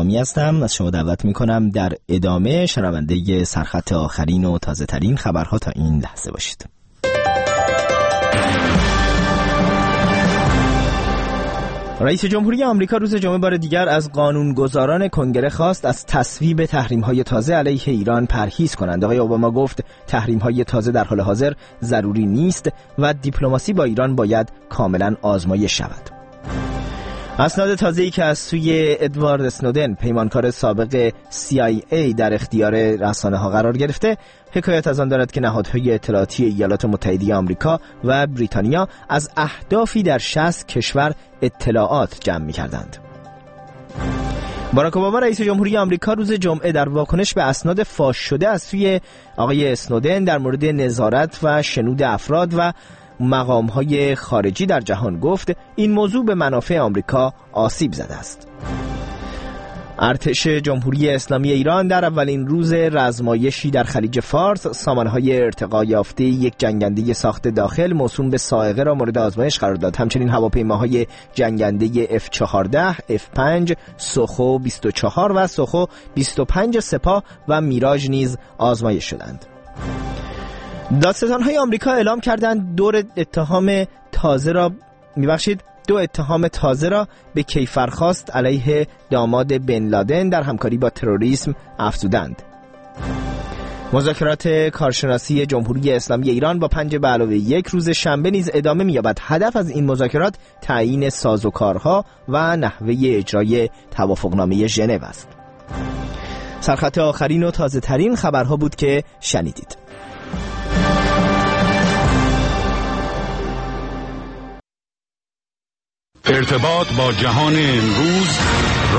نظامی هستم. از شما دعوت میکنم در ادامه شنونده سرخط آخرین و تازه ترین خبرها تا این لحظه باشید. رئیس جمهوری آمریکا روز جمعه بار دیگر از قانونگذاران کنگره خواست از تصویب تحریم‌های تازه علیه ایران پرهیز کنند. آقای اوباما گفت تحریم‌های تازه در حال حاضر ضروری نیست و دیپلماسی با ایران باید کاملاً آزمایش شود. اسناد تازه‌ای که از سوی ادوارد اسنودن، پیمانکار سابق CIA در اختیار رسانه‌ها قرار گرفته، حکایت از آن دارد که نهادهای اطلاعاتی ایالات متحده آمریکا و بریتانیا از اهدافی در 60 کشور اطلاعات جمع می‌کردند. باراک اوباما رئیس جمهوری آمریکا روز جمعه در واکنش به اسناد فاش شده از سوی آقای اسنودن در مورد نظارت و شنود افراد و مقام‌های خارجی در جهان گفت این موضوع به منافع آمریکا آسیب زده است. ارتش جمهوری اسلامی ایران در اولین روز رزمایشی در خلیج فارس سامانهای ارتقا یافته یک جنگنده ساخت داخل موسوم به صاعقه را مورد آزمایش قرار داد. همچنین هواپیماهای جنگنده F-14، F-5، سوخو 24 و سوخو 25 سپاه و میراژ نیز آزمایش شدند. دادستان‌های آمریکا اعلام کردند دو اتهام تازه را به کیفرخواست علیه داماد بن لادن در همکاری با تروریسم افزودند. مذاکرات کارشناسی جمهوری اسلامی ایران با 5+1 روز شنبه نیز ادامه می‌یابد. هدف از این مذاکرات تعیین سازوکارها و نحوه اجرای توافقنامه ژنو است. سرخط آخرین و تازه ترین خبرها بود که شنیدید. ارتباط با جهان امروز